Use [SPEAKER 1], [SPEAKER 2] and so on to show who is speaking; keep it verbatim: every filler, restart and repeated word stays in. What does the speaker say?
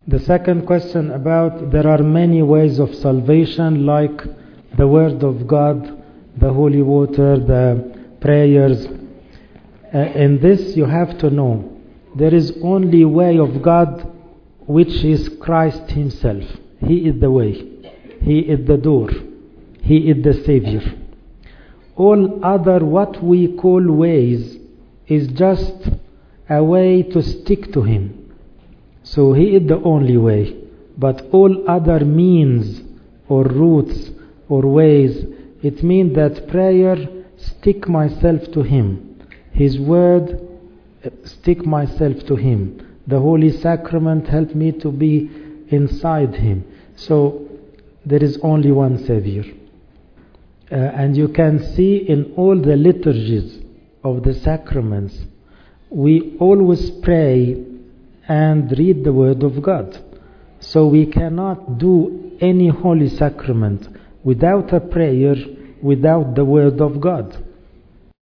[SPEAKER 1] The second question about there are many ways of salvation, like the Word of God, the holy water, the prayers. Uh, in this you have to know there is only way of God, which is Christ Himself. He is the way. He is the door. He is the Savior. All other what we call ways is just a way to stick to Him. So He is the only way. But all other means or routes or ways, it means that prayer, stick myself to Him. His word, stick myself to Him. The Holy Sacrament, help me to be inside Him. So there is only one Savior. Uh, and you can see in all the liturgies of the sacraments, we always pray and read the Word of God. So we cannot do any holy sacrament without a prayer, without the Word of God.